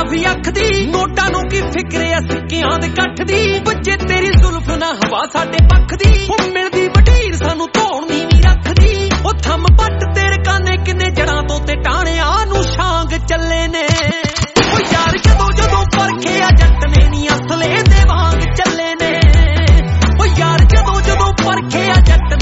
ਕਾਫੀ ਅੱਖ ਦੀ ਨੋਟਾਂ ਨੂੰ ਕੀ ਫਿਕਰ ਆ ਸਿੱਕਿਆਂ ਦੇ ਇਕੱਠ ਦੀ ਬੱਚੇ ਤੇਰੀ ਜ਼ੁਲਫ ਨਾ ਹਵਾ ਸਾਡੇ ਪੱਖ ਦੀ ਉਹ ਮਿਲਦੀ ਵਢੀਰ ਸਾਨੂੰ ਧੋਣ ਦੀ ਨਹੀਂ ਰੱਖਦੀ ਉਹ ਥੰਮ ਪੱਟ ਤੇਰੇ ਕਾਨੇ ਕਿੰਨੇ ਜੜਾਂ ਤੋਂ ਤੇ ਟਾਣਿਆਂ ਨੂੰ ਛਾਂਗ ਚੱਲੇ ਨੇ ਉਹ ਯਾਰ ਜਦੋਂ ਜਦੋਂ ਪਰਖਿਆ ਜੱਟ ਨੇ ਨੀ ਅਸਲੇ ਦੇ ਵਾਂਗ ਚੱਲੇ ਨੇ ਉਹ ਯਾਰ ਜਦੋਂ ਜਦੋਂ ਪਰਖਿਆ ਜੱਟ